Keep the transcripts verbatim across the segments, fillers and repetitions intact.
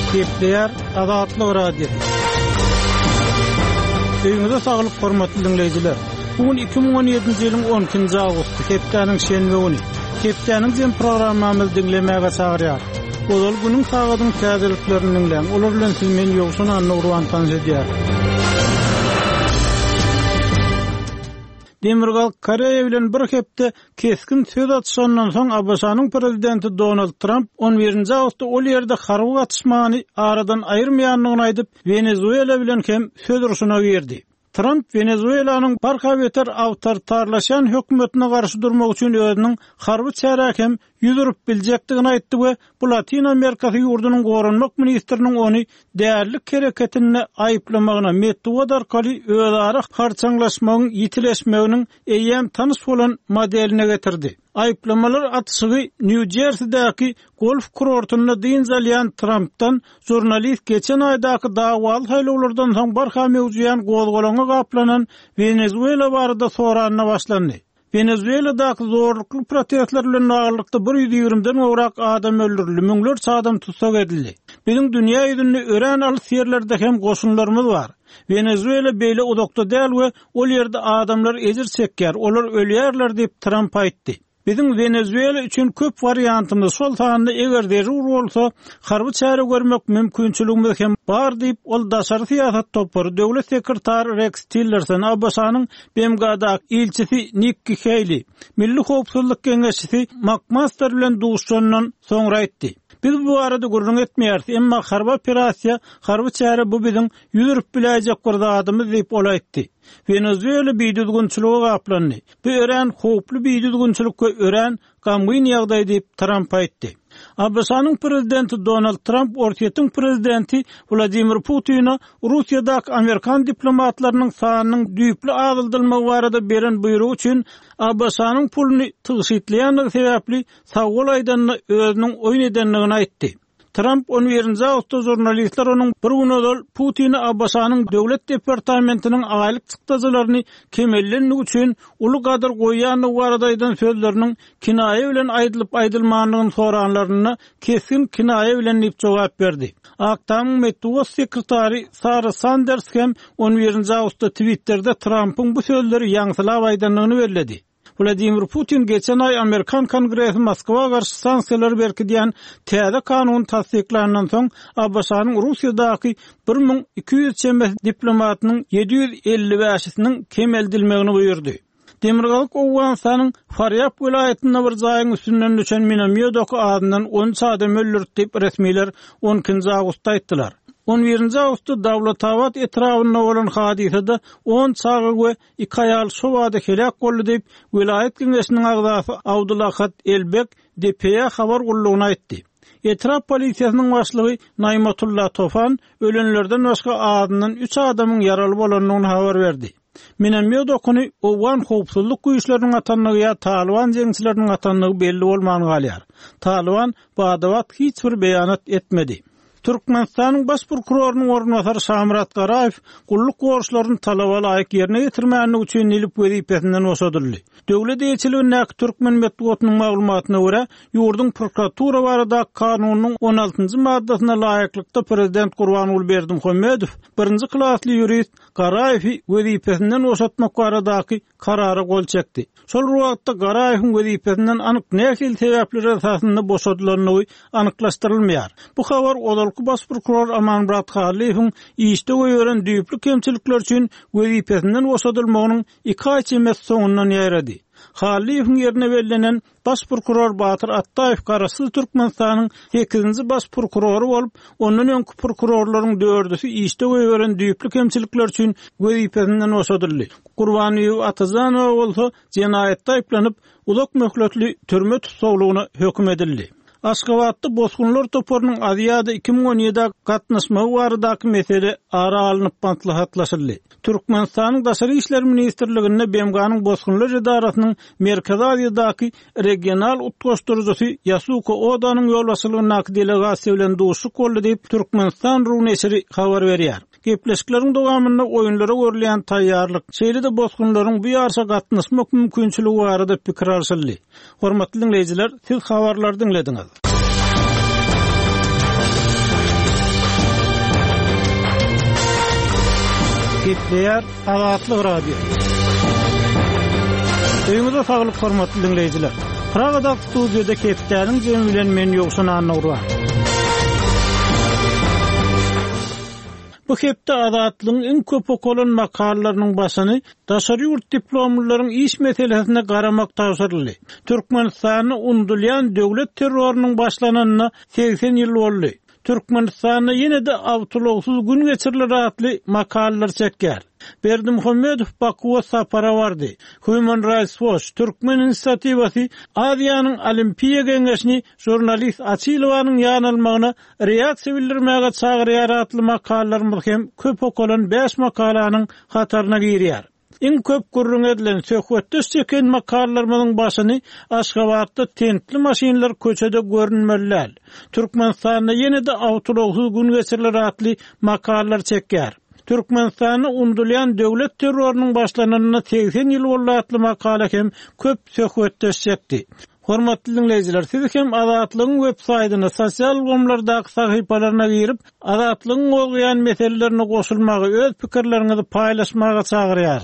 Kepler Azatlyk radiosu. Öňüňizde saglyk hormatly dinleýijiler. Bugün iki bin on ýedinji ýylyň on ikinji awgusty, hepdeniň şenbe güni. Hepdeniň jem programmamyzy dinlemäge çagyrýar. Ol günüň sagatyň täzeliklerini dinleň. Olar bilen siz men ýoksun anny urwan tanşydýar. Demirgal Koreýa bilen bir hepde keskin söz atışandan soň Abasanyň prezidenti Donald Trump on birinji awgustda ol ýerde harby atışmany aradan aýyrmaýanlygyny aýdyp Venezuela bilen hem söz uruşuna girdi. Trump Venezuelanyň barka beter awtoritarlaşan hökümetine garşy durmak üçin özüniň harby çäräkem ýüzürüp biljekdigini aýtdy we bu Latin Amerikasy ýurdunyň gorunmak ministriniň ony däerlik kereketine aýyplamagyna metod arkaly özara harçaňlaşmagyň ýitileşmeginiň eýem tanys bolan modeline getirdi. Aýyplamalar atışygy New Jersey'däki golf kurortuna diňjalýan Trump'tan jurnalist geçen aýdaky dagwal haýlawlardan soň barha mewzuýan gozgolana gaplanan Venezuela barada soranyna başlandy. Venezuela'daki zorluklu protestler bilen ağırlıkta bir yüz ýigrimden ograk adam öldürildi, müňlerçe adam tutsak edildi. Bizim dünya ýüzünde ören alyp ýerlerde hem goşunlarymyz bar. Venezuela beýle odakda däl we ol ýerde adamlar ejir çekýär, olar ölýärler diýip Trump aýtdy. Bizim Venezuela üçün köp variantymyz sol taýanda eger derur bolsa, harby çäre görmek mümkinçiligimiz hem bar diýip ol daşary syýasat topary döwlet sekretary Rex Tillerson Abasanyň B M G'da ilçisi Nikki Haley, Milli Howpsuzlyk Geňeşçisi McMaster bilen duşandan soňra aýtdy. Biz bu arada gurrun etmeýärdi, emma harby operasiýa, harby çäre bu biziň ýüzürüp biläjek bir zadymyz diýip ol aýtdy. Venezuela biýdüzgünçiligi gaplandy. Bu ören howply biýdüzgünçilikke ören gamgyn ýagdaý diýip Trump aýtdy. Abasanyň prezidenti Donald Trump ortaýatyň prezidenti Vladimir Putin'a Russiýadaky Amerikan diplomatlarynyň sanynyň düýpli azyldylmagy barada beren buyrug üçin Abasanyň puluny tygyşytlaýanlygy sebäpli sagol aýdan özüniň oýun edenligini aýtdy. Trump on birinji awgustda jurnalistler onuň bir gün öňe Putin'i Abasanyň döwlet departamentiniň aýlyk çykdajaryny kemellenlik üçin uly gadyr goýýanyny baradaýdan sözleriniň kinaýe bilen aýdylyp aýdylmanlygyny soranlaryna keskin kinaýe bilen diýip jogap berdi. Aktam Metuwa sekretary Sarah Sanders hem on birinji awgustda Twitter'de Trump'yň bu sözleri ýaňsylap aýdanlygyny bellädi. Vladimir Putin geçen ay Amerikan Kongresi Moskwa garşy sanksiýalar berkidýän täze kanun tasdiklanandan soň Abasanyň Russiýadaky bir min iki ýüz çember diplomatynyň ýedi ýüz elli beşisiniň kemeldilmegini buyurdy. Demirgalyk Owensanyň Faryab vilayetinde bir jaýyň üstünden düşen minomýodaky adyndan on üç adam öldürdi diýip resmiler on ikinji awgustda aýtdylar. on birinji awgustda Dawlatabat etrafynda bolan hadisede on çagy we iki aýal şu wagtda helak boldy diýip vilayet geňeşiniň agzasy Abdullahat Elbek D P A habar gullugyna aýtdy. Etraf polisiýasynyň başlygy Naimatullah Tofan ölenlerden başga adyndan üç adamyň yaraly bolanyny habar berdi. Minomýodakyny owan howpsuzlyk güýçleriniň atanlygy ýa Taliban jeňçileriniň atanlygy belli bolmagy galýar. Taliban bu adabat hiç bir beýanat etmedi. Türkmenistanyň baş prokurorunyň ornatary Şamrat Garaýew gulluk gorşlaryny talaba laýyk ýerine getirmäni üçin ilip wezipesinden boşadyldy. Döwlet ýeçiligindäki Türkmen medeniýetiniň maglumatyna görä, ýurdun prokuratura barada kanunyň on altynjy maddasyna laýyklykda prezident Gurbanuly Berdimuhammedow birinji klasly ýurist Garaýewi wezipesinden boşatmak baradaky karara gol çekdi. Şol wagtda Garaýewiň wezipesinden anyk näçe sebäpler esasynda boşadylanyny anyklaşdyrylmaýar. Bu habar Odalky baş prokuror Amanmurat Haliýewiň işde goýuran düýpli kemçilikler üçin wezipesinden boşadylmagynyň iki aý çemes soňundan ýaýrady. Haliýewiň ýerine belenen baş prokuror Batyr Attaýew Garaşy Türkmenistanyň sekizinji baş prokuroru bolup, ondan öňki prokurorlaryň dördüsi işde goýuran düýpli kemçilikler üçin wezipesinden boşadyldy. Gurbanyýew Atazanow bolsa jenaýatda aýplanyp ulak möhletli türme tutsaglygyna höküm edildi. Aşgabatda bozgunlar toporunyň Aziýada iki bin on ýedide gatnaşmagy baradaky mesele ara alınıp bantlahatlaşyldy. Türkmenistanyň Daşary işler ministrliginde B M G'nyň bozgunlar idarasynyň Merkezi Aziýadaky regional utgaşdyrjysy Yasuko Odanyň ýolbaşçylygyna delegasiýa bilen duşuk boldy diýip Türkmenistan ruhneşri habar berýär. Gepleşikleriň dowamında oýunlara görülen taýýarlyk, şeýle-de bozgunlaryň bu ýarşa gatnaşmak mümkinçiligi barada pikir alşyldy. Hormatly dinleýijiler, siz habarlary dinlediňiz. Gepleýär Azatlyk radio. Öýüňizde saglyk hormatly dinleýijiler. Pragada studiýada Kepdäniň jemi bilen men ýokşan anawra. Bu hepde Azatlygyň iň köp okulan makalalarynyň başyny daşary ýurt diplomlaryň iş meselesine garamak tawsyrly. Türkmenistany undulýan döwlet terrorunyň başlananyna seksen ýyl boldy. Türkmenistanyny ýene-de awtologsuz gün geçiriler atly makalalar çekýär. Berdimuhammedow Bakuwa sapara bardy. Human Rights Watch Türkmen inisiativasy Aziýanyň Olimpiýa Geňeşini jurnalist Açylowanyň ýanylmagyna reaksiýa bildirmäge çagyrýar atly makalalar hem köp okulan beş makalanyň hataryna girýär. İň köp gurrun edilen söhbetde çeken makalalarymyň başyny Aşgabatda tentli maşinler köçede görünmelär. Türkmenistanyny ýene-de awtologsuz gün geçiriler atly makalalar çekýär. Türkmenistany undulýan döwlet terrorunyň başlananyna seksen ýyl boldy atly makala hem köp söhbetde çekdi. Hormatly dinleýijiler, siz hem Azatlygyň web saýtyna, sosial gomlardaky sahypalaryna girip, Azatlygyň bolýan meselelerini goşulmagy, öz pikirleriňizi paýlaşmagy çagyrýar.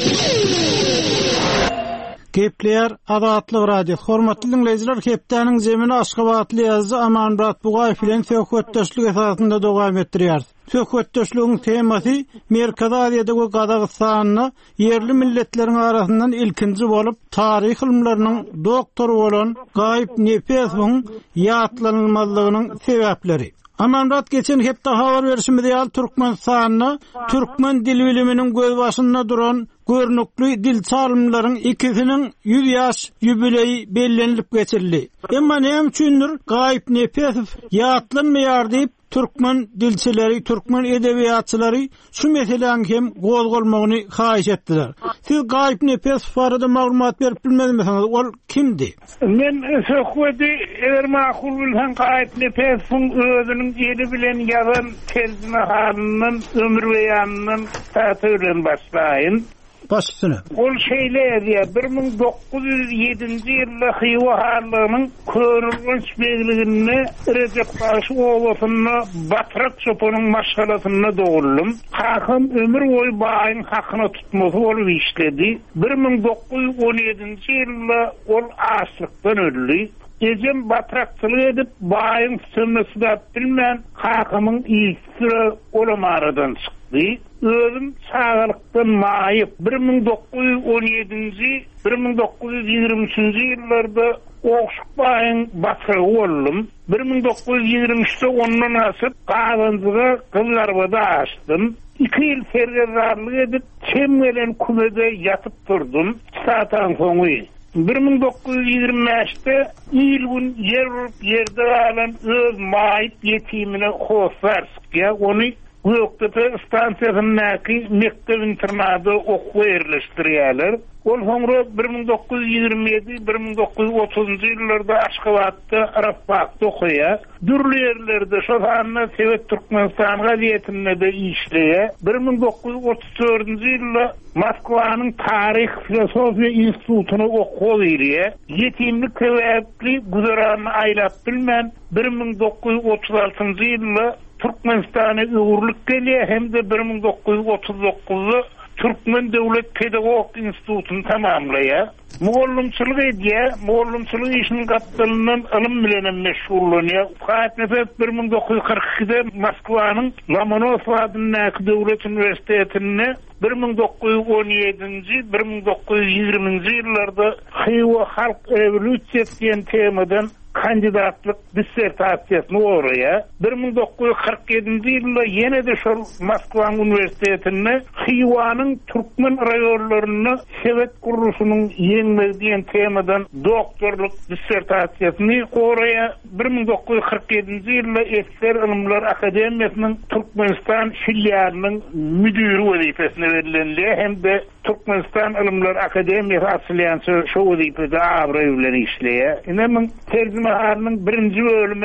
Gepleýär Azatlyk radio. Hormatly dinleýijiler, Kepdäniň jemini Aşgabatly ýazgy Amanbat Bugaýew bilen söhbetdeşlik esasynda dowam etdirýär. Söhbetdeşligiň temasy Merkez Aziýadaky Gazagystanyna yerli milletleriň arasyndan ilkinji bolup taryh ilmläriniň doktory bolan Gaýyp Nepesowyň ýatlanylmazlygynyň sebäpleri. Amanrat geçen hepde habar berişimizde ýal Türkmenistanyna türkmen dil biliminiň göz başynda duran görnükli dil çalymlaryň ikisiniň ýüz ýaş ýübileýi bellenilip geçirildi. Emma näme üçindir Gaýyp Nepesow ýatlanmaýar diýip Türkmen dilçileri, Türkmen edebiýatçylary şu meseleň hem gozgolmagyny haýyş etdiler. Siz Gaýyp Nepesow barada maglumat berip bilmedimiňiz, ol kimdi? Men söhbeti eger makul bilsen Gaýyp Nepesowyň özüniň dili bilen ýazan terjemehanynyň ömür beýanynyň täsirinden başlaýyn. Başçyny. Ol şeýle bir ming dokuz ýüz ýedinji ýylda Xiwa harlygynyň körülgenç beýligini Recep Taşy owasyna Batrak çopanyň maşgalasyna dogurlum. Hakym ömür boýy baýyň hakyny tutmasy bolup işledi. bir ming dokuz ýüz on ýedinji ýylda ol açlykdan öldü. Gecem batrakçylyk edip baýyň sünnesini bilmän hakymyň ýygyny olamaradan çykdy. Özüm sağlıktan maýyp bir ming dokuz ýüz on ýedinji bir ming dokuz ýüz ýygrimi üçinji ýyllarda Oşukbaýyň batrygy boldum. bir ming dokuz ýüz ýygrimi üçde ondan asyp Gazandyga Gylarbada açdym. iki ýyl fergerdarlyk edip çem bilen kumede ýatyp durdum. Satan soňy bir ming dokuz ýüz ýygrimi beşde ýyl gün ýer urup ýerde galan öz maýyp ýetimine Hosarskya ony Göktepe stansiýasyndaki mektep internady okuw erleşdirýärler. Ol soňra bir ming dokuz ýüz ýygrimi ýedi bir ming dokuz ýüz otuzunjy ýyllarda Aşgabatda Arapakda okuýar. Dürli ýerlerde şoňa Sowet Türkmenistan gazetinde de işleýär. bir ming dokuz ýüz otuz dördünji ýylda Moskwanyň Taryh Filosofiýa institutyny okuw berýär. Ýetimlik sebäpli güzerany aýlap bilmän bir ming dokuz ýüz otuz altynjy ýylda Türkmenistana uğurluk gelýär hem de bir ming dokuz ýüz otuz dokuzda Türkmen Döwlet Pedagog Institutyny tamamlaýar. Muallymçylyk edýär, muallymçylyk işiniň gatnaşynyň ilim bilen meşgullanýar. Gaýtnäp bir ming dokuz ýüz kırk ikide Moskwanyň Lomonosov adyndaky döwlet universitetinde bir ming dokuz ýüz on ýedinji bir ming dokuz ýüz ýygrimiňji ýyllarda Xiwa halk rewolýusiýasy diýen temadan kandidatlyk dissertasiýasyny oraya bir ming dokuz ýüz kırk ýedinji ýylda ýene de şol Moskwa Universitetinde Xiwanyň türkmen raýonlaryny Sowet guruşunyň ýeňmegi diýen temadan doktorluk dissertasiýasyny oraya bir ming dokuz ýüz kırk ýedinji ýylda Esser Ilimler Akademiýasynyň Türkmenistan filialynyň müdiri wezipesine berilenler hem de Türkmenistan Ilimler Akademiýasy asylýançy şo wezipede aýry bilen işleýär. Ine men terjemehanyň birinji bölüme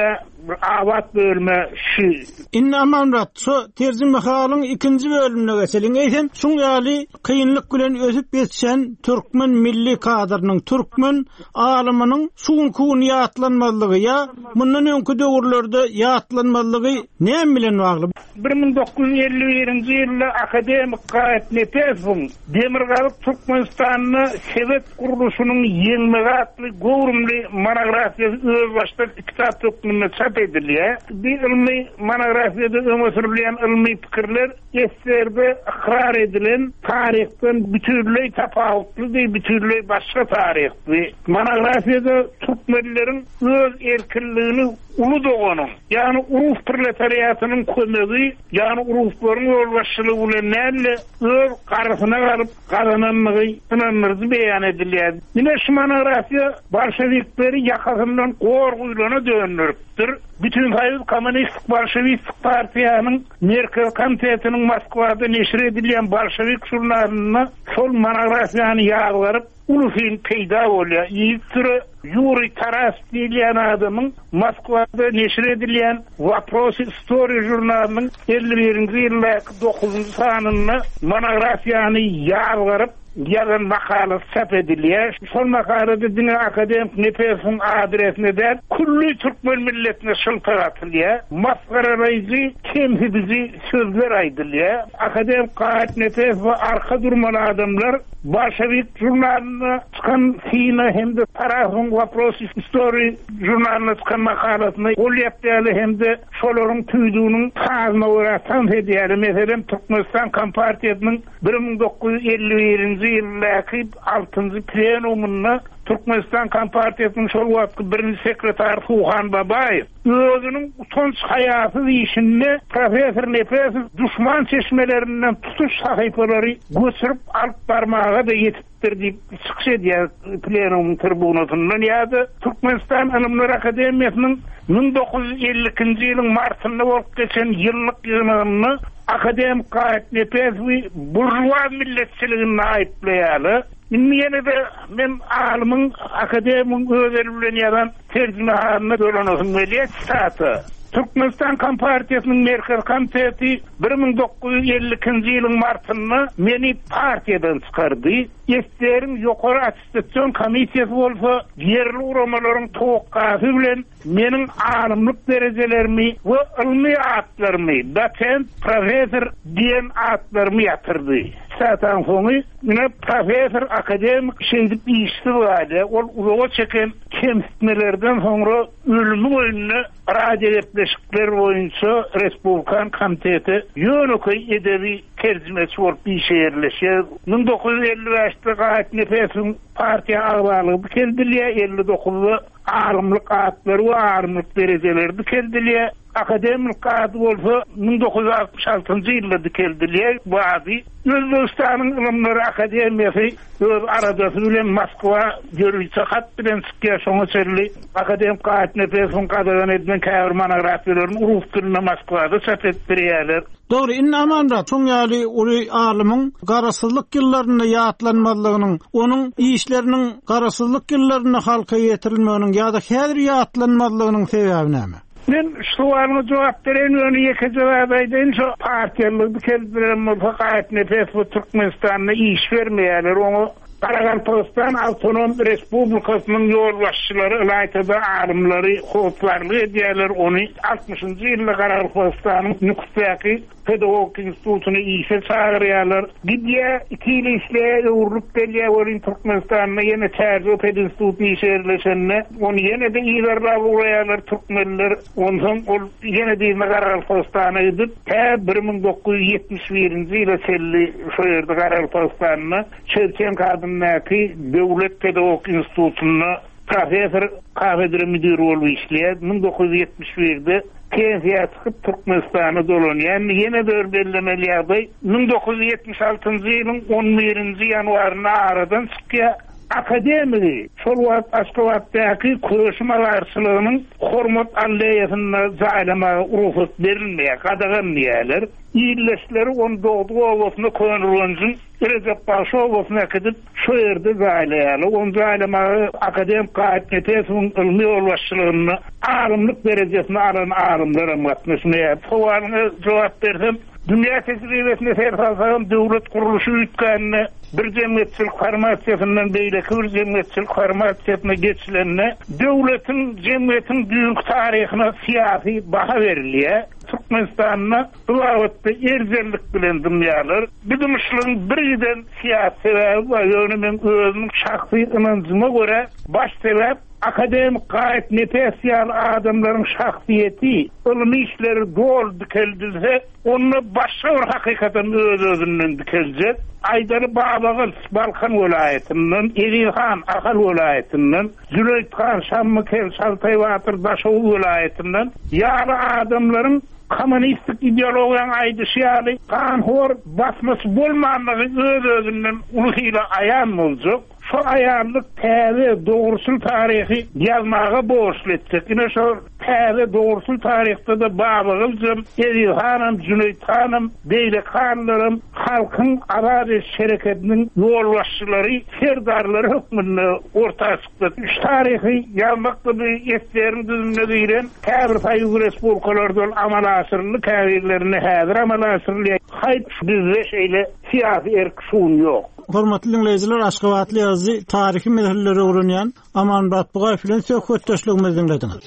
avat bölme şu. İnne amanrat, so tercüme halın ikinci bölümüne geçelim. Eýsem, şuň ýaly kıyınlyk bilen ösüp geçen Türkmen milli kadrynyň, Türkmen alymynyň şuňky ýatlanmalygy ya mundan öňkü döwürlerde ýatlanmalygy näme bilen bagly? bir ming dokuz yüz elli birinji ýylda akademik Gaýat Nepesow Demirgalyk Türkmenistanyny Sowet guruluşynyň ýeňmegi atly gowrumly monografiýasy öz başda kitap töküminde çap edilýär. Bir ilmi monografiýada öňe sürilen ilmi pikirler eserde ikrar edilen tarihden bütünlüğü tapawutly, bütünlüğü başga tarihdi. Monografiýada türkmenleriň öz erkinligini ulu doganyň, ýani uruf proletariatynyň kömegi, ýani uruflaryň ýolbaşçylygy bilen näle öz garasyna garyp gazananlygy ynanmyzy beýan edilýär. Ine şu monografiýa bolşewikleri ýakasyndan gorguýlana dönüripdir. Bütün hayır Komünist Bolşewik partiýanyň Merkel komitetiniň Moskwada neşir edilýän bolşewik jurnalyna şol monografiýany ýagyryp ulu film peýda bolýar. Ýygyry Yuri Taras diýilen adamyň Moskwada neşir edilýän Вопрос истории jurnalynyň elli birinji ýyldaky dokuzunçy sanyny monografiýany ýagyryp ýazan makala çap edilýär. Şol makalada Dine Akademik Nepesow adresine de kulli Türkmen milletine şyltyk atylýar. Masgaralayjy, kemsizici sözler aýdylýar. Akademik Gaýat Nepesow arka durmaly adamlar Bolşewik jurnalyna çykan fiýna hemde tarafyň Вопрос истории jurnalyna çykan makalasyny ol ýapdaly hemde şolaryň tüýdüğiniň tazyna öwratan edýär. Meselem Türkmenistan Kompartiýasynyň bir ming dokuz yüz elli birinji ýyldaky altynjy plenumuna Türkmenistan Kompartiýasynyň şol wagtky birinji sekretary Tuhan Babaýew özüniň utanç haýaty işinde professor Nepesow düşman çeşmelerinden tutuş sahypalary göçürüp alyp barmaga da ýetipdir diýip çykyş edýär plenum tribunasyndan. Ýa-da Türkmenistan Ilimler Akademiýasynyň ming dokuz yüz elli ikinji ýylyň martynda bolup geçen ýyllyk ýygynyny akademik Gaýat Nepesow burjuwa milletçiligini aýplaýarly. Ýene de men alymyň akademik özleri bilen ýazan terjime halyna dölenýän millet staty. Türkmenistan Kompartiýasynyň Merkel komiteti bir ming dokuz yüz elli ikinji ýylyň martynda meni partiýadan çykardy. Ýetdirim ýokary attestasiýon komisiýasy bolsa, ýerli uramalaryň towakkaty bilen meniň alymlyk derejelerimi we ilmi atlarymy, doçent, professor diýen atlarymy ýatyrdy. Satan soňy mene professor akademik şeýdip işdi boldy. Ol uzağa çeken kemsitmelerden soňra ölümi boýunça radio gepleşikler boýunça Respublikan komiteti ýöneköy edebi terjimesi bolup işerleşýär. ming dokuz yüz elli beşde Gaýat Nepesow partiýa agdalygy keldilýär. elli dokuzda arymlyk atlary we arymlyk derejeleri keldilýär. Akademik adı bolsa ming dokuz yüz altmış altynjy ýylda keldilýär. Bu ady Özbegistanyň Ilimler Akademiýasy öz aradasy bilen Moskwa görüýçi hat bilen çykýar. Şoňa çerli akademik Gaýat Nepesow gadagan edilen käbir monografiýalaryny urus dilinde Moskwada çap etdirýärler. Dogry, inne amanrat, şoň ýaly uly alymyň garasyzlyk ýyllaryny ýatlanmalygynyň, onuň işleriniň garasyzlyk ýyllaryna halka ýetirilmeginiň ýa-da häzir ýatlanmalygynyň sebebi näme? Men şu sowalyna jogap beren öňe ýeke jogap aýdyn. Şu partiýalyk keldiren Gaýat Nepesow Türkmenistanyna iş bermeýärler. Onu Qaraqalpaqstan Awtonom Respublikasynyň ýolbaşçylary, ýa-da alymlary howplarly edýärler. Onu altmışynjy ýylda Qaraqalpaqstanyň Nükleýki Pedagogik Institutuny işe çağırýarlar. Gidýä iki ýyl işleýär, urup gelýär, orin Türkmenistanyna ýene Terzi Pedagogik işerleşenne. Onu ýene de ýerler bolýarlar türkmenler. Ondan ol ýene de Qaraqalpaqstana gidip, bir ming dokuz yüz ýetmiş birinji ýylda selli şu ýerde Qaraqalpaqstanyna çerken kadynlaky Döwlet Pedagogik Institutunyna professor kafedra müdiri bolup işleýär. ming dokuz yüz ýetmiş birde Kensiýa çykyp Türkmenistana dolanýar. Ýene de bellemelýär. ming dokuz yüz ýetmiş altynjy ýylyň on birinji ýanwaryna aradan çykýar. akademigi şol wagt Aşgabatdaky köşüm alarçylığının hormat alleýasyna zaýlamaga urufat berilmeýär, gadaganmaýarlar. İlleşleri on doğduğu olmasına konulunca Recep Paşa olmasına gidip şu yerde zaýlaýarlar. On zaýlamagy akademik gaýtnetesiň ilmi ýolbaşçylygynda alymlyk derejesine alan alymlara matnaşmaýar. Sowalyna jogap bersem, dünya tejribesine serhasam döwlet kuruluşy üýtgänine bir jemgyýetçilik formatsiýasyndan beýleki bir jemgyýetçilik formatsiýasyna geçilenine döwletin jemgyýetiň büyük taryhyna syýasy baha berilýär. Türkmenistan'na ılavatda erzellik bilen dünyalar. Bizim işlerin birden siyasi sebebi var. Yönümün özünün şahsi inancıma göre baş sebep akademik gayet nefesiyal adamların şahsiyeti, ilmi işleri doğru dikildilse, onu başka bir hakikaten öz özünden dikilecek. Aydarı Babagıl, Balkan vilayetinden, Erihan, Akal vilayetinden, Züleyt Khan, Şammikel, Şaltay Vatır, Daşoğlu vilayetinden, yarı adamların komünistik ideologiýaň aýdyşýaly kanhor basmasy bolmanlygy öz özünden ulhyla aýan boljak. Şu aýanlyk täze dogrusul taryhy ýazmaga borçly etdik. Ine şu täze dogrusul taryhda da Babagylym, Erihanam, Züleyt Hanam, beýle kanlarym halkyň arady şereketiniň ýolbaşçylary, serdarlary hökmünde ortaga çykdy. Üç taryhy ýazmakda bir eslerini düzümledilen täbir taýygy respublikalardan amal asyrly käbirlerini häzir amal asyrly. Haýt bizde şeýle siyasi erkşun ýok. Hormatly dinleýijiler, Aşgabatly ýazy taryhy meseleleri öwrenýän Aman Batbugaýew bilen söhbetdeşligimizi dinlediňiz.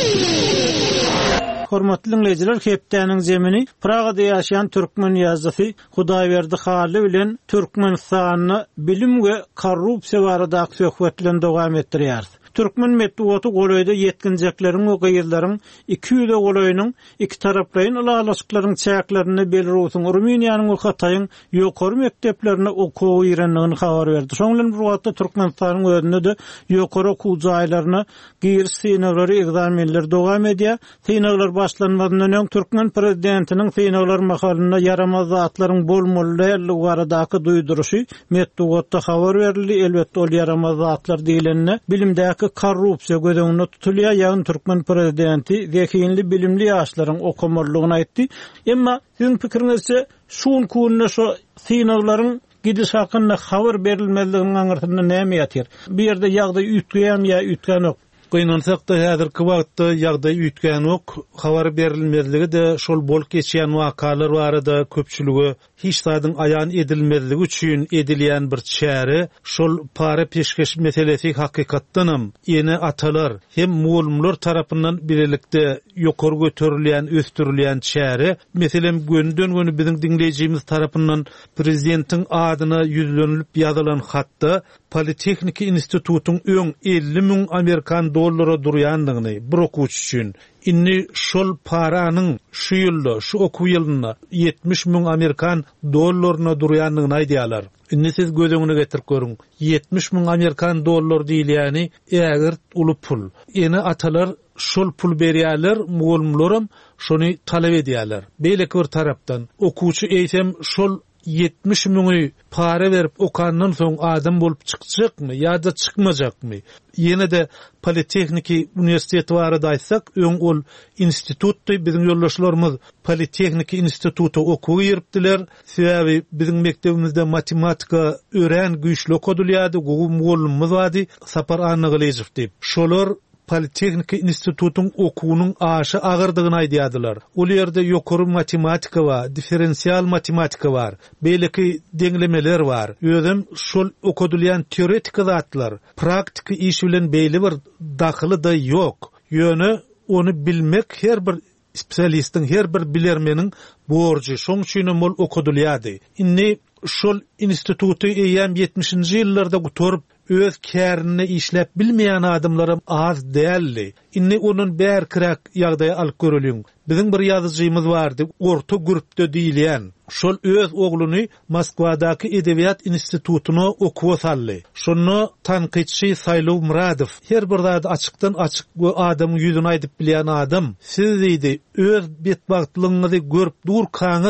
Hormatly dinleýijiler, hepdeniň zemini Pragada ýaşaýan türkmen ýazgysy Hudaýberdi Haly bilen Türkmenistanyny bilim we korrupsiýa barada söhbetlen dowam etdirýär. Türkmen medeniýeti goýda yetkinjeklerin we gaýyrlaryň iki ýüze golaýynyň iki taraplaryň ulalaşyklaryň çäklerini belirlewsiň Ruminiýanyň we Hataýyň ýokary mekdeplerine okuw ýerenligini habar berdi. Şoňlan bir wagtda Türkmenistanyň özünde de ýokary okuw jaýlaryna giriş synawlary, egzamenler dowam edýär. Synawlar başlanmadan öň Türkmen prezidentiniň synawlar makalyna yaramaz zatlaryň bolmaly baradaky duýduruşy medeniýetde habar berildi. Elbetde ol yaramaz zatlar diýilenine bilimdäki korrupsiýa gödeňine tutulýar. Ýagny Türkmen prezidenti zekinli bilimli ýaşlaryň okumalygyny aýtdy. Emma sizin pikiriňizçe şuň kunna şu synawlaryň gidiş hakynda habar berilmezliginiň aňyrtynda näme ýatyr? Bir ýerde ýagdaý üýtgän ýa üýtgän ok. Goýnansaq da häzirki wagtda ýagdaý üýtgän ok, habar berilmezligi de şol bolup geçýän wakalar barada köpçüligi hiç zadyň aýan edilmezligi üçin edilýän bir çäre, şol para peşkeş meselesi hakykatdanam ýene atalar hem muulumlar tarapyndan birlikde ýokary göterilýän, östürilýän çäre. Meselem göndön göni biziň dinleýijimiz tarapyndan prezidentiň adyna ýüzlenip ýazylan hatda Politexnik institututyň öň elli miň Amerikan dollara durýandygyny bir okuwçy üçin inni şol paranyň şu ýylda, şu okuw ýylyna yetmiş miň Amerikan dollaryna durýandygyny aýdýarlar. Inni siz gözeňine getirip görüň. yetmiş miň Amerikan dollary diýilýäni ägir uly pul. Ene atalar şol pul berýärler, muulumlaram şonu talep edýärler. Beýleki bir tarapdan okuwçy eýsem şol yetmiş miňi para berip okandan soň adam bolup çykjakmy ýa-da çykmajakmy? Ýene de Politexniki universiteti barada aýtsak, öň ol institutdy biziň ýoldaşlarymyz Politexniki institutu okuw ýeripdiler. Sebäbi biziň mektebimizde matematika ören güýçli okudylýardy, gowy muulumymyz bardy, Sapar Anaglyjew diýip. Şolar Politexnik institututyň okuwynyň aşy agyrdygyny aýdýardylar. Ol ýerde ýokary matematika bar, diferensial matematika bar, beýleki deňlemeler bar. Özüm şol okudylýan teoretik zatlar, praktik iş bilen beýli bir daxily da ýok. Ýöne onu bilmek her bir spesialistin, her bir bilermeniň borjy. Şoň üçin ol okudylýardy. Inni şol instituty eýem yetmişinji ýyllarda gutorup öz kärine işläp bilmeýän adamlara az däldi. Inni onun bär kirak ýagdaýy alyp görüliň. Biziň bir ýazyjymyz bardy, orta grupda diýilýän. Şol öz ogluny Moskwadaky Edebiýat institututyna okuwa saldy. Şonu tanqidçi Saylow Muradow, her bir zady açykdan açyk bu adamyň ýüzüni aýdyp bilýän adam, siz diýdi, öz betbagtlygyňyzy görüp durkaňyz,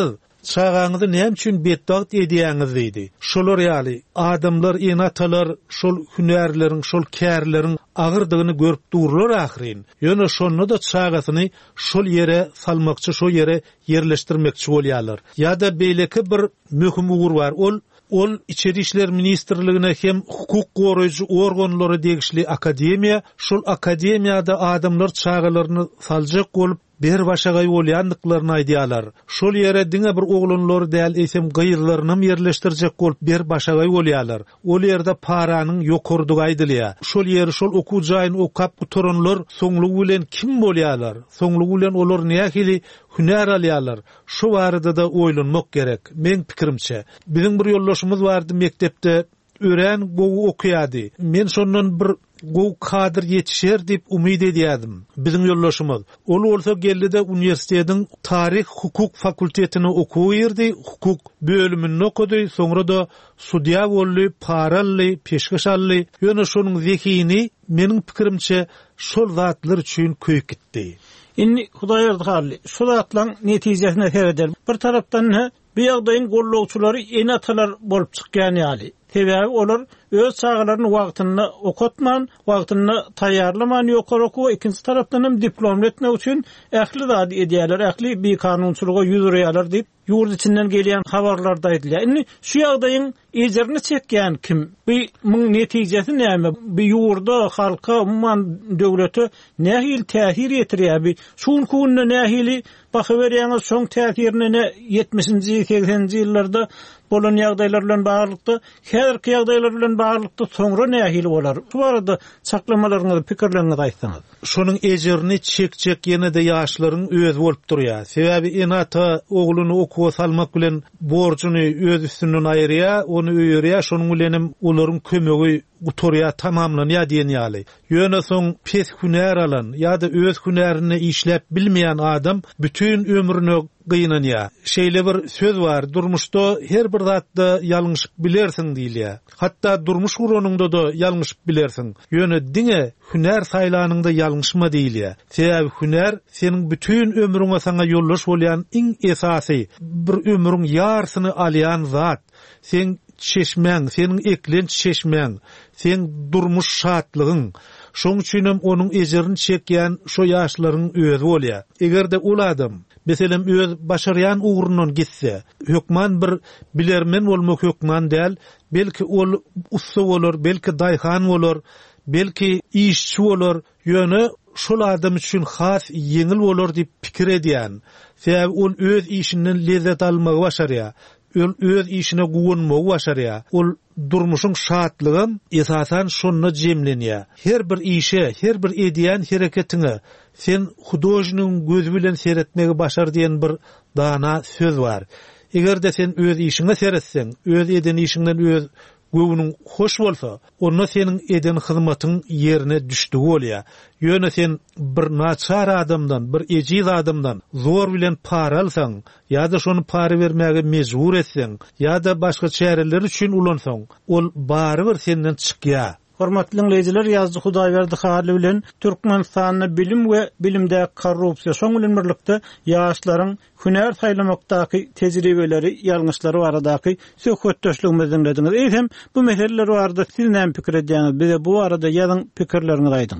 çağaňyzy näme üçin betdagt edýäňiz diýdi. Şolar ýaly adamlar, enatalar şol hünärleriň, şol kärleriň agyrdygyny görüp durlar ahyrin. Ýöne şonu da çağasyny şol ýere salmakçy, şol ýere yerleşdirmekçi bolýarlar. Ýa-da beýleki bir möhüm ugur bar. Ol Ol İçeri İşler Ministrligine hem hukuk goraýjy organlary degişli akademiya, şol akademiyada adamlar çağalaryny saljak bolup bir başagay bolýandyklaryny aýdýarlar. Şol ýere diňe bir oglanlary däl eýsem gyýrlaryny yerleşdirjek bolup bir başagay bolýarlar. Ol ýerde paranyň ýokurdygy aýdylýar. Şol ýeri şol okuw jaýyny okap oturanlar soňlugy bilen kim bolýarlar? Soňlugy bilen olar nähili hünär alýarlar. Şu barada da oýlanmak gerek. Men pikirimçe, biziň bir ýoldaşymyz bardy mektepde ören gowy okuýady. Men şondan bir gow kadr yetişer dip umyd edýärdim. Biziň ýoldaşymyz. Ol bolsa geldi-de uniwersitetiň tarih hukuk fakultetini okuýardy, hukuk bölümini okudy, soňra da sudiýa boldy, parally, peşkeş aldy. Ýöne şonuň zekini meniň pikirimçe şol zatlar üçin köýüp gitdi. Inni Hudaý ýardy, şu zatlaryň netijesine seredер. Bir tarapdan ne? Bu ýagdaýyň gollawçylary enatalar bolup çykýan ýaly. Sebäbi olar öz çağalaryny wagtyny okutman, wagtyny taýýarlaman ýokary okuw, ikinji tarapdan hem diplom etmek üçin ähli zat edýärler, ähli bir kanunçylyga ýüzürýärler diýip ýurt içinden gelýän habarlarda aýdylýar. Indi şu ýagdaýyň ejerini çekýän kim? Bir muň netijesi näme? Bir ýurda halka, umman döwleti nähil täsir etirýär? Bir şuň kunna nähili bakaberýäňiz şoň täsirini ýetmişinji seksenji ýyllarda bolan ýagdaýlar bilen baglykda, häzirki ýagdaýlar bilen baglykda soňra nähili bolar? Şu barada çaklamalaryňyzy, pikirleriňizi aýtsaňyz. Şonuň ejerini çekjek ýene-de ýaşlaryň öz bolup durýar. Sebäbi enata ogluny okuwa salmak bilen borcuny öz üstünden aýyrýar, onu öýürýär, şonuň bilen olaryň kömegi gutorya tamamlanýar diýen ýaly. Ýöne soň pes hünär alan ýa-da öz hünärini işläp bilmeýän adam bütün ömrüni gynanýar. Şeýle bir söz bar, durmuşda her bir zatda ýalňyşyp bilersiň diýilýär. Hatda durmuş guranyňda da ýalňyşyp bilersiň. Ýöne diňe hünär saýlanyňda ýalňyşma diýilýär. Sebäbi hünär seniň bütün ömrüňe saňa ýoldaş bolýan iň esasy bir ömrüň ýarsyny alýan zat. Sen çeşmeň, seniň eklenç çeşmeň, sen durmuş şatlygyň. Şoň üçin hem onuň ejerini çekýän şo ýaşlaryň özi bolýar. Egerde ol adam meselem öz başarýan ugrundan gitse, hökman bir bilermen bolmak hökman däl, belki ol usta bolar, belki daýhan bolar, belki işçi bolar, ýöne şol adam üçin has yeňil bolar diýip pikir edýän. Sebäbi ol öz işinden lezzet almagy başarýar. Ol öz işine guwunmagy başarýar. Ol durmuşyň şatlygy esasan şonda jemlenýär. Her bir işe, her bir edýän hereketine sen hudojnyň gözi bilen seretmegi başar diýen bir dana söz bar. Egerde sen öz işiňe seretseň, öz eden işiňden öz göwüniň hoş bolsa, onda seniň eden hyzmatyň ýerine düşdi bolýar. Ýöne sen bir naçar adamdan, bir ejiz adamdan zor bilen para alsaň, ýa-da şonu para bermäge mejbur etseň, ýa-da başga çäreler üçin ulansaň, ol barybir senden çykýar. Hormatly dinleyijiler, ýazdy Hudaýberdi Haly bilen Türkmenistanyň bilim we bilimde korrupsiýa şoň bilen birlikde ýaşlaryň hünär saýlamakdaky tejribeleri, ýalňyşlary baradaky söhbetdeşligimizi dinlediňiz. Eýsem bu meseleler barada siz näme pikir edýäňiz? Bize bu arada ýazyň pikirleriňizi aýdyň.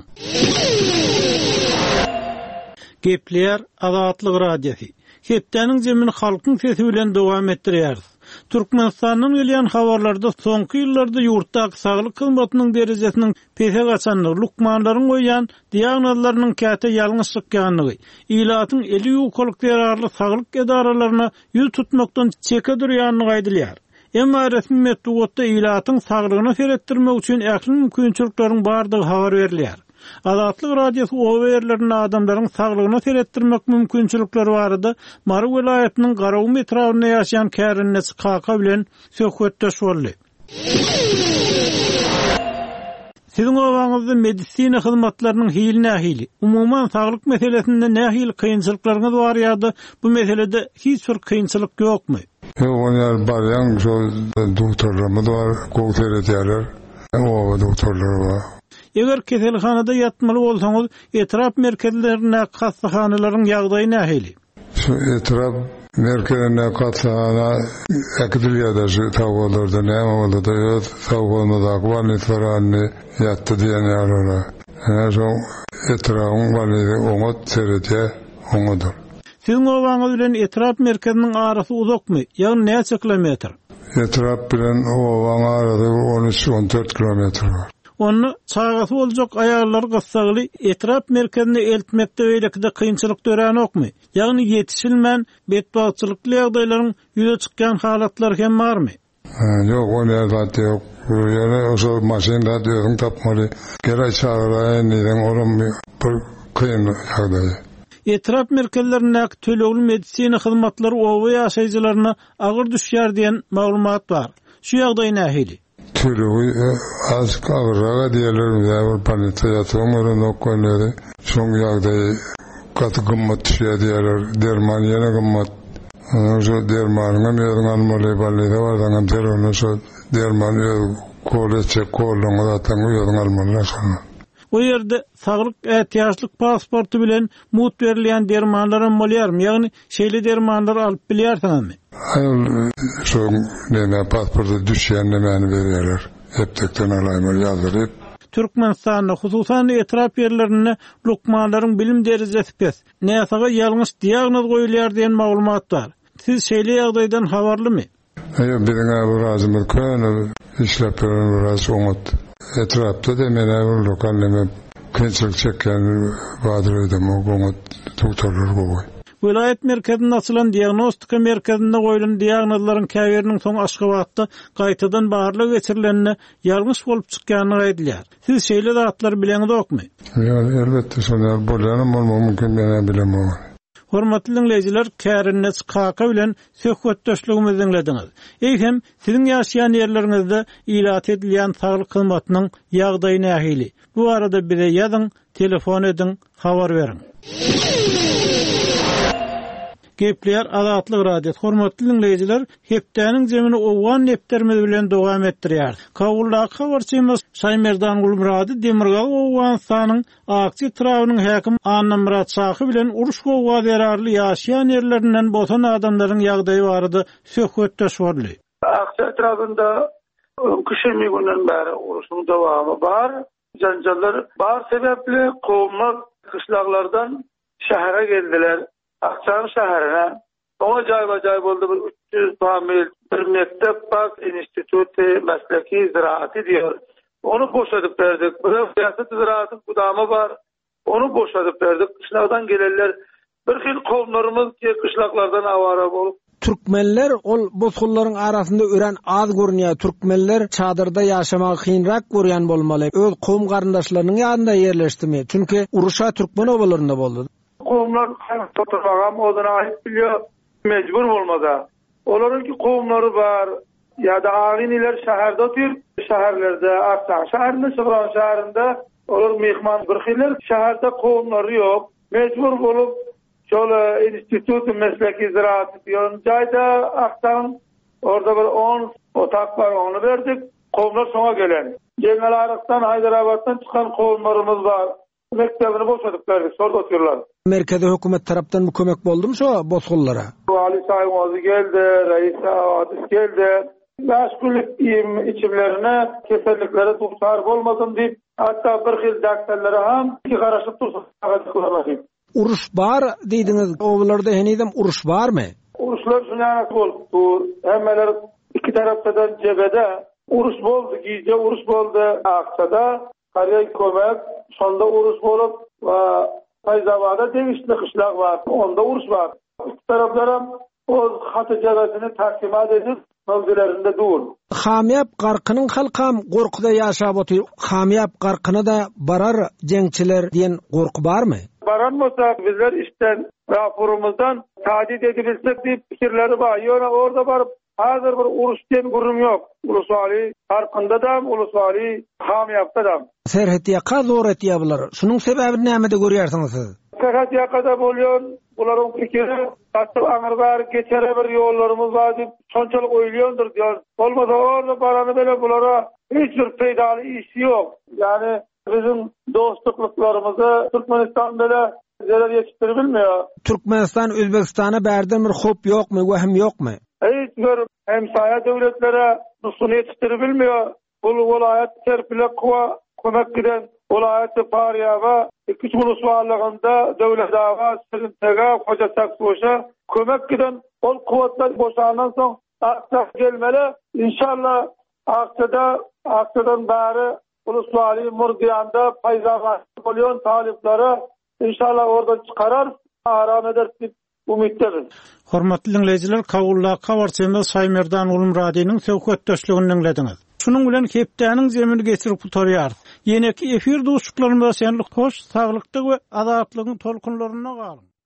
Gepler Azatlyk Radiosi. Hepdeniň jemini halkyň sesi bilen dowam etdirýär. Türkmenistanyň gelýän habarlarda soňky ýyllarda ýurtdaky saglyk hyzmatynyň derejesiniň pese gaçanlygy, lukmanlaryň goýan diagnozlarynyň käte ýalňyşlyk ýanygy, ilatyň eli ýokalyk zararly saglyk edaralaryna ýüz tutmakdan çeke durýanyny aýdylýar. Emma resmi metodda ilatyň saglygyny seretdirmek üçin ähli mümkinçilikleriň bardygy habar berilýär. Azatlyk Radiosu o berlerini adamlaryň saglygyny seretdirmek mümkinçilikleri barada Mary welaýatynyň Garaw metrowyna ýaşaýan kärinesi Kaka bilen söhbetdeş boldy. Siziň owaňyzda medisina hyzmatlarynyň hili nähili, umuman saglyk meselesinde nähili kynçylyklaryňyz bar ýa-da bu meselede hiç bir kynçylyk ýokmy? Onlar baryan şu doktorlarımız var, kokter edýärler. O doktorlar var. Eger keselhanada yatmaly bolsaňyz, etrap merkezlerine, hastahanalaryň ýagdaýy nähili? Şu etrap Merkezine katsana ekdiliyada şu tavulurdu ne oldu da yok tavulunu da kvanit varanı yattı diye ne arara. Yani son etrafın valide onut seretiye onudur. Sizin owaňyz bilen etraf merkeziniň arasy uzakmy? Ýagny näçe kilometr? Etraf bilen owaň arasy on üç on dört kilometr var. Onu çağatı boljak ayarlar gyssaly etraf merkezine eltmekde öýlekde kynçylyk döräni okmy? Ýagny ýetişilmän betbaçylykly ýagdaýlaryň ýüze çykkan halatlar hem barmy? Yok, o nerede yok. Yani o maşinada diyorum tapmalı. Gerek çağırayın neden oğlum bir kıyım ýagdaý. Etraf merkezlerinde tölegli medisina hyzmatlary owa ýaşaýjylaryna agyr düşýär diýen maglumat bar. Şu ýagdaý nähili? Tülüğü az kavrağa diýerler, ýa-da panita ýatymyň okkunlary. Şoň ýagdaý gaty gymmat düşýär diýerler. Derman ýene gymmat. Şu dermanyň ýerden almaly ballyda bardan teronu şu derman koleçe kolunga atan ýerden almaly aşaňa. O ýerde saglyk ähtiýaçlyk pasportu bilen mut berilýän dermanlar bolýarmy? Ýagny şeýle dermanlar alyp bilýärsiňizmi? Hayır, şu neme pasportu düşýän nemeni berýärler. Heptekden alaýmar ýazyryp. Türkmenistanda hususan etraf yerlerine lukmanlaryň bilim derejesi pes. Näsaga ýalňyş diagnoz goýulýar diýen maglumat bar. Siz şeýle ýagdaýdan habarlymy? Hayır, bilen awrazmy köni işlep biraz umut. Etrafta da mene lokal neme kynçylyk çeken badyr edem umut doktorlar goýy. Vilayet merkezinde açılan diagnostika merkezinde goýulan diagnozlaryň käbiriniň soň Aşgabatda gaýtadan baharla geçirilenine ýalňyş bolup çykýanyny aýdylýar. Siz şeýle zatlar bileňiz okmy? Ýa, elbetde şonda bolýanym bolmamy mümkin mene bilemem. Hormatly dinleýijiler, Kärinnes Kaka bilen söhbetdeşligimizi dinlediňiz. Eýhem siziň ýaşaýan ýerleriňizde ilat edilýän saglyk hyzmatynyň ýagdaýy nähili? Bu arada bize ýazyň, telefon ediň, habar beriň. Gepler Azatlyk radio. Hormatly dinleýijiler, hepdäniň jemini owgan nepterimiz bilen dowam etdirýär. Kawuldak habarçymyz Şaýmerdan Gulmurady Demirgal owgan sanyň akçy trawynyň häkim Anna Murat Şahy bilen uruş gowa berarly ýaşaýan ýerlerinden botan adamlaryň ýagdaýy barada söhbetdeş boldy. Akçy trawynda kışymy günden bäri uruşyň dowamy bar. Janjallar bar sebäpli gowmlar kışlaklardan şähere geldiler. Akçan şäherine. Oňa jaý-jaý boldy bir üç yüz famil bir mektep bak instituty mesleki ziraaty diýer. Onu boşadyp berdik. Bir siýasat ziraaty gudamy bar. Onu boşadyp berdik. Kışlakdan gelenler bir hil gowmlarymyz ki kışlaklardan awara bolup Türkmenler ol bozgullaryň arasynda ören az görünýär. Türkmenler çadyrda ýaşamak hynrak görýän bolmaly. Öz gowm garyndaşlarynyň ýanynda ýerleşdimi? Çünki uruşa türkmen obalarynda boldy. Gowmlar oturmagam oduna aýyp bilýär, mejbur bolmada. Olaryň gowmlary bar, ýa-da agynylar şäherde otur, şäherlerde, Akçay şäherinde, Şygyran şäherinde olar mehman bir hiller, şäherde gowmlary ýok. Mejbur bolup şol institut mesleki ziraat diýen jaýda Akçay orada bir on otak bar, onu berdik. Gowmlar soňa gelen. Jeňel Arykdan, Haýdarabaddan çykan gowmlarymyz bar. Mektebini boşadyp berdik, şorda oturýarlar. Merkezi hökümet tarapdan mı kömek boldumy şo bozgullara? Ali Saýmazy geldi, Reis Adis geldi. Meşgullik içimlerine keselliklere duçar bolmasın diýip, hatta bir hil daktarlara ham iki garaşyp dursaň. Uruş bar diýdiňiz, owalarda henidem uruş barmy? Uruşlar şundan bolupdy. Hemmeler iki tarapdan jebede uruş boldy, giýje uruş boldy Akçada. Karya kömek, sonda uruş bolup we Fayzabada degişli kışlak var. Onda uruş var. İki taraflar hem o hatı cezasını takdimat edip mevzilerinde dur. Hamiyap garkynyň halkam gorkuda ýaşap otyr. Hamiyap garkyna da barar jeňçiler diýen gorku barmy? Baranmasa bizler işten raporumuzdan tadid edibilsek diýip pikirleri bar. Ýöne orada barıp hazır bir uruş diýen gurrum ýok. Uluswary harkynda da, uluswary hamiyapda da. Serhet ýaka zor etýär bular. Şunuň sebäbini näme de görýärsiňiz siz? Serhet ýakada bolýan, bularyň pikiri, hatda aňyrgar geçere bir ýollarymyz bar diýip şonçalyk oýlaýandyr diýär. Bolmasa orada barany bile bulara hiç bir peýdaly iş ýok. Yani bizim dostluklarımızı Türkmenistan bile zarar yetiştirip bilmiyor. Türkmenistan Özbekistan'a berden bir hop ýokmy, wehim ýokmy? Hiç gör hemsaya devletlere nusunu yetiştirip bilmiyor. Bu vilayet terpile kuva kömek giden vilayeti Faryaga iki ulus varlığında devlet dava Sırıntaga Hoca Saksboşa kömek giden ol kuvatlar boşanan soň aksa gelmeli. İnşallah aksada aksadan bari ulusvali Murdiyanda payzavat bolýan talipleri inşallah oradan çıkarar, aram eder diýip umytdayız. Hormatly dinleyijiler, Kawulla Kawarçynda Saýmerdan ulum radiosynyň söhbetdeşligini dinlediňiz. Şunun bilen hepdäniň zemini geçirip tutarýar. Ýene-ki efir duşuklarynda senlik hoş, saglykdyk we azatlygyň tolkunlaryna galyň.